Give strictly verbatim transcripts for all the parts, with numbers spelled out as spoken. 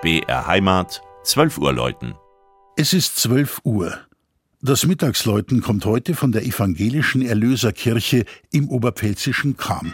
B R Heimat, zwölf Uhr läuten. Es ist zwölf Uhr. Das Mittagsläuten kommt heute von der evangelischen Erlöserkirche im oberpfälzischen Cham.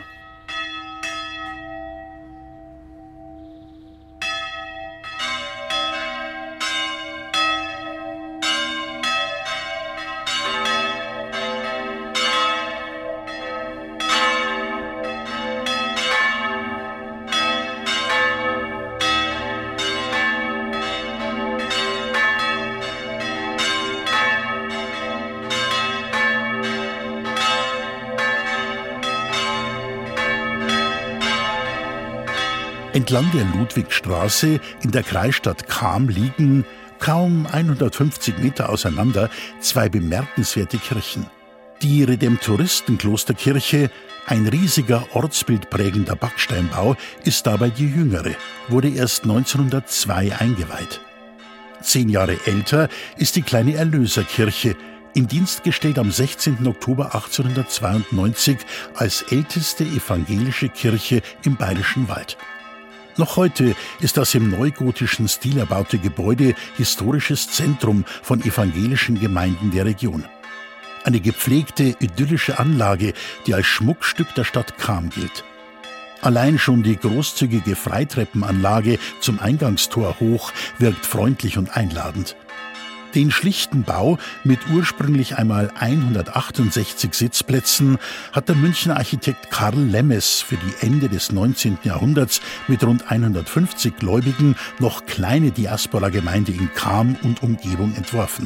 Entlang der Ludwigstraße in der Kreisstadt Cham liegen, kaum hundertfünfzig Meter auseinander, zwei bemerkenswerte Kirchen. Die Redemptoristenklosterkirche, ein riesiger ortsbildprägender Backsteinbau, ist dabei die jüngere, wurde erst neunzehnhundertzwei eingeweiht. Zehn Jahre älter ist die kleine Erlöserkirche, in Dienst gestellt am sechzehnten Oktober achtzehnhundertzweiundneunzig als älteste evangelische Kirche im Bayerischen Wald. Noch heute ist das im neugotischen Stil erbaute Gebäude historisches Zentrum von evangelischen Gemeinden der Region. Eine gepflegte, idyllische Anlage, die als Schmuckstück der Stadt Cham gilt. Allein schon die großzügige Freitreppenanlage zum Eingangstor hoch wirkt freundlich und einladend. Den schlichten Bau mit ursprünglich einmal hundertachtundsechzig Sitzplätzen hat der Münchner Architekt Karl Lemmes für die Ende des neunzehnten Jahrhunderts mit rund hundertfünfzig Gläubigen noch kleine Diaspora-Gemeinde in Cham und Umgebung entworfen.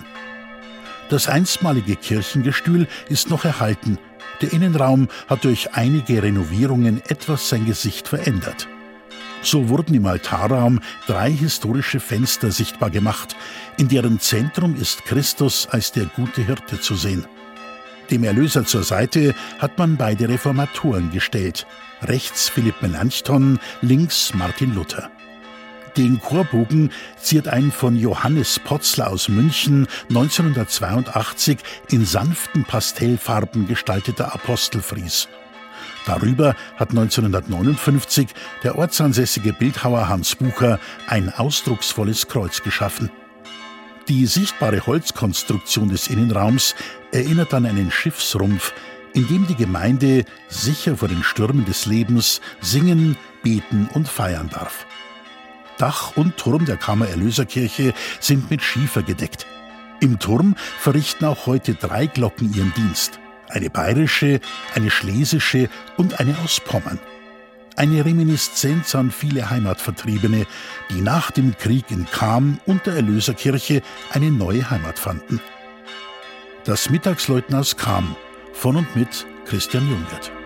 Das einstmalige Kirchengestühl ist noch erhalten. Der Innenraum hat durch einige Renovierungen etwas sein Gesicht verändert. So wurden im Altarraum drei historische Fenster sichtbar gemacht, in deren Zentrum ist Christus als der gute Hirte zu sehen. Dem Erlöser zur Seite hat man beide Reformatoren gestellt, rechts Philipp Melanchthon, links Martin Luther. Den Chorbogen ziert ein von Johannes Potzler aus München neunzehnhundertzweiundachtzig in sanften Pastellfarben gestalteter Apostelfries. Darüber hat neunzehnhundertneunundfünfzig der ortsansässige Bildhauer Hans Bucher ein ausdrucksvolles Kreuz geschaffen. Die sichtbare Holzkonstruktion des Innenraums erinnert an einen Schiffsrumpf, in dem die Gemeinde sicher vor den Stürmen des Lebens singen, beten und feiern darf. Dach und Turm der Chamer Erlöserkirche sind mit Schiefer gedeckt. Im Turm verrichten auch heute drei Glocken ihren Dienst. Eine bayerische, eine schlesische und eine aus Pommern. Eine Reminiszenz an viele Heimatvertriebene, die nach dem Krieg in Cham und der Erlöserkirche eine neue Heimat fanden. Das Mittagsläuten aus Cham von und mit Christian Jungwirth.